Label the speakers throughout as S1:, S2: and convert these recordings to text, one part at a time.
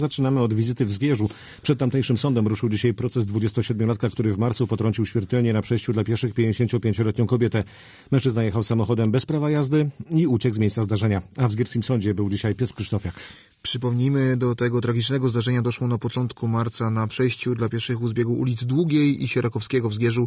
S1: Zaczynamy od wizyty w Zgierzu. Przed tamtejszym sądem ruszył dzisiaj proces 27-latka, który w marcu potrącił śmiertelnie na przejściu dla pieszych 55-letnią kobietę. Mężczyzna jechał samochodem bez prawa jazdy i uciekł z miejsca zdarzenia. A w zgierskim sądzie był dzisiaj Piotr Krzysztofiak.
S2: Przypomnijmy, do tego tragicznego zdarzenia doszło na początku marca na przejściu dla pieszych u zbiegu ulic Długiej i Sierakowskiego w Zgierzu.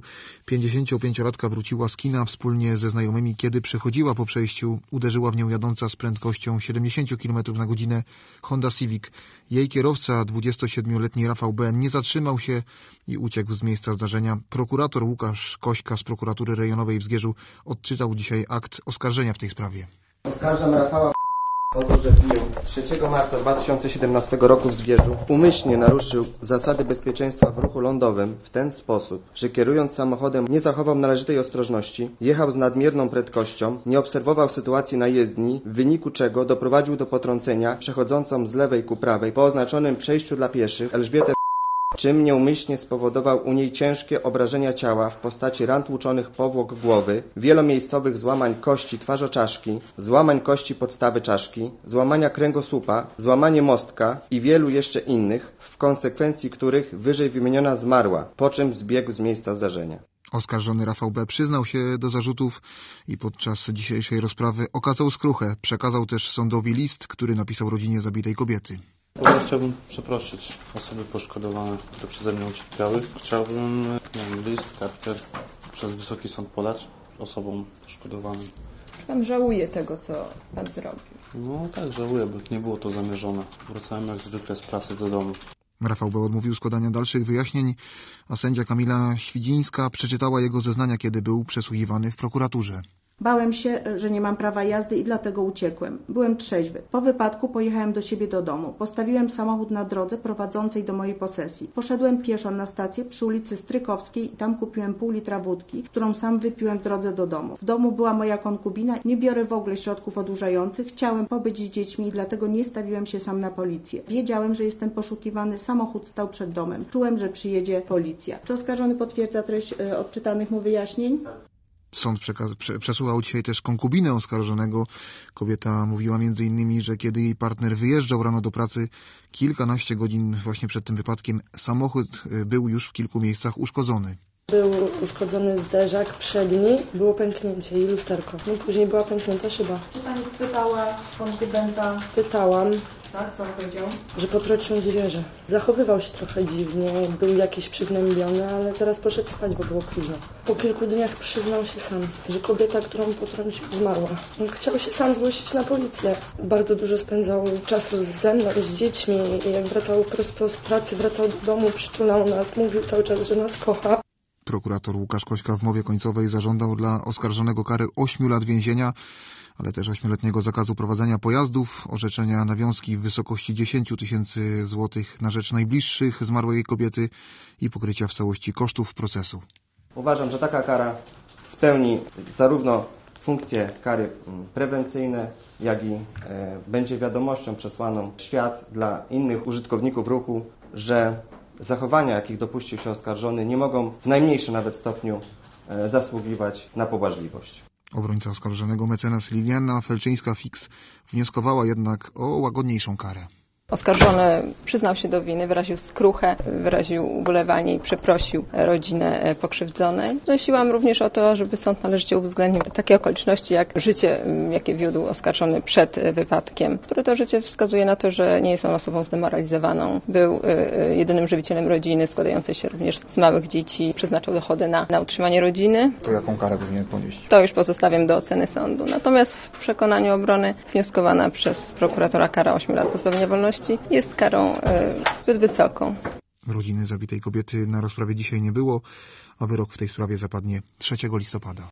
S2: 55-latka wróciła z kina wspólnie ze znajomymi. Kiedy przechodziła po przejściu, uderzyła w nią jadąca z prędkością 70 km na godzinę Honda Civic. Jej kierowca, 27-letni Rafał B., nie zatrzymał się i uciekł z miejsca zdarzenia. Prokurator Łukasz Kośka z prokuratury rejonowej w Zgierzu odczytał dzisiaj akt oskarżenia w tej sprawie.
S3: Oskarżam Rafała o to, że w dniu 3 marca 2017 roku w Zgierzu umyślnie naruszył zasady bezpieczeństwa w ruchu lądowym w ten sposób, że kierując samochodem nie zachował należytej ostrożności, jechał z nadmierną prędkością, nie obserwował sytuacji na jezdni, w wyniku czego doprowadził do potrącenia przechodzącą z lewej ku prawej po oznaczonym przejściu dla pieszych Elżbietę, czym nieumyślnie spowodował u niej ciężkie obrażenia ciała w postaci ran tłuczonych powłok głowy, wielomiejscowych złamań kości twarzoczaszki, złamań kości podstawy czaszki, złamania kręgosłupa, złamanie mostka i wielu jeszcze innych, w konsekwencji których wyżej wymieniona zmarła, po czym zbiegł z miejsca zdarzenia.
S2: Oskarżony Rafał B. przyznał się do zarzutów i podczas dzisiejszej rozprawy okazał skruchę. Przekazał też sądowi list, który napisał rodzinie zabitej kobiety.
S4: Ja chciałbym przeprosić osoby poszkodowane, które przeze mnie ucierpiały. Chciałbym list, kartę przez Wysoki Sąd podać osobom poszkodowanym.
S5: Czy pan żałuje tego, co pan zrobił?
S4: No tak, żałuję, bo nie było to zamierzone. Wracałem jak zwykle z pracy do domu.
S2: Rafał B. odmówił składania dalszych wyjaśnień, a sędzia Kamila Świdzińska przeczytała jego zeznania, kiedy był przesłuchiwany w prokuraturze.
S6: Bałem się, że nie mam prawa jazdy i dlatego uciekłem. Byłem trzeźwy. Po wypadku pojechałem do siebie do domu. Postawiłem samochód na drodze prowadzącej do mojej posesji. Poszedłem pieszo na stację przy ulicy Strykowskiej i tam kupiłem pół litra wódki, którą sam wypiłem w drodze do domu. W domu była moja konkubina. Nie biorę w ogóle środków odurzających. Chciałem pobyć z dziećmi i dlatego nie stawiłem się sam na policję. Wiedziałem, że jestem poszukiwany. Samochód stał przed domem. Czułem, że przyjedzie policja. Czy oskarżony potwierdza treść odczytanych mu wyjaśnień?
S2: Sąd przesłuchał dzisiaj też konkubinę oskarżonego. Kobieta mówiła m.in., że kiedy jej partner wyjeżdżał rano do pracy, kilkanaście godzin właśnie przed tym wypadkiem, samochód był już w kilku miejscach uszkodzony.
S7: Był uszkodzony zderzak przedni, było pęknięcie i lusterko. No później była pęknięta szyba.
S6: Czy pani pytała konkubenta?
S7: Pytałam.
S6: Tak, co powiedział?
S7: Że potrącił zwierzę. Zachowywał się trochę dziwnie, był jakiś przygnębiony, ale zaraz poszedł spać, bo było późno. Po kilku dniach przyznał się sam, że kobieta, którą potrącił, zmarła. Chciał się sam zgłosić na policję. Bardzo dużo spędzał czasu ze mną, z dziećmi. Jak wracał prosto z pracy, wracał do domu, przytulał nas, mówił cały czas, że nas kocha.
S2: Prokurator Łukasz Kośka w mowie końcowej zażądał dla oskarżonego kary 8 lat więzienia, ale też 8-letniego zakazu prowadzenia pojazdów, orzeczenia nawiązki w wysokości 10 000 złotych na rzecz najbliższych zmarłej kobiety i pokrycia w całości kosztów procesu.
S3: Uważam, że taka kara spełni zarówno funkcje kary prewencyjne, jak i będzie wiadomością przesłaną w świat dla innych użytkowników ruchu, że zachowania, jakich dopuścił się oskarżony, nie mogą w najmniejszym nawet stopniu zasługiwać na pobłażliwość.
S2: Obrońca oskarżonego mecenas Liliana Felczyńska-Fix wnioskowała jednak o łagodniejszą karę.
S5: Oskarżony przyznał się do winy, wyraził skruchę, wyraził ubolewanie i przeprosił rodzinę pokrzywdzonej. Prosiłam również o to, żeby sąd należycie uwzględnił takie okoliczności jak życie, jakie wiódł oskarżony przed wypadkiem, które to życie wskazuje na to, że nie jest on osobą zdemoralizowaną. Był jedynym żywicielem rodziny, składającej się również z małych dzieci. Przeznaczał dochody na utrzymanie rodziny.
S2: To jaką karę powinien ponieść?
S5: To już pozostawiam do oceny sądu. Natomiast w przekonaniu obrony wnioskowana przez prokuratora kara 8 lat pozbawienia wolności jest karą zbyt wysoką.
S2: Rodziny zabitej kobiety na rozprawie dzisiaj nie było, a wyrok w tej sprawie zapadnie 3 listopada.